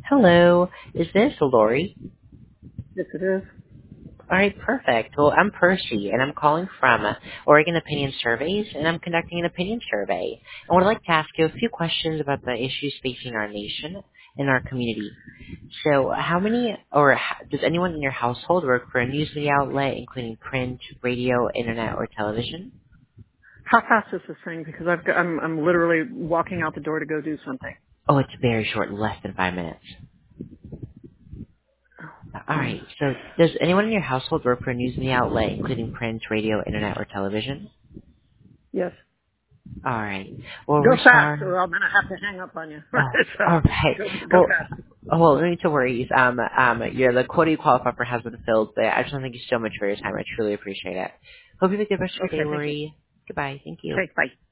Hello, is this Lori? Yes, it is. All right, perfect. Well, I'm Percy, and I'm calling from Oregon Opinion Surveys, and I'm conducting an opinion survey. I would like to ask you a few questions about the issues facing our nation and our community. So, does anyone in your household work for a news media outlet, including print, radio, internet, or television? How fast is this thing? Because I'm literally walking out the door to go do something. Oh, it's very short, less than 5 minutes. All right. So, does anyone in your household work for a news media outlet, including print, radio, internet, or television? Yes. All right. Well, Go we're fast, sorry. or I'm gonna have to hang up on you. so All right. go Well, fast. no need to worry. The quota you qualify for has been filled, but I just want to thank you so much for your time. I truly appreciate it. Hope you have a good rest of your day, Okay, thank you. Lori. Goodbye. Thank you. Okay, bye.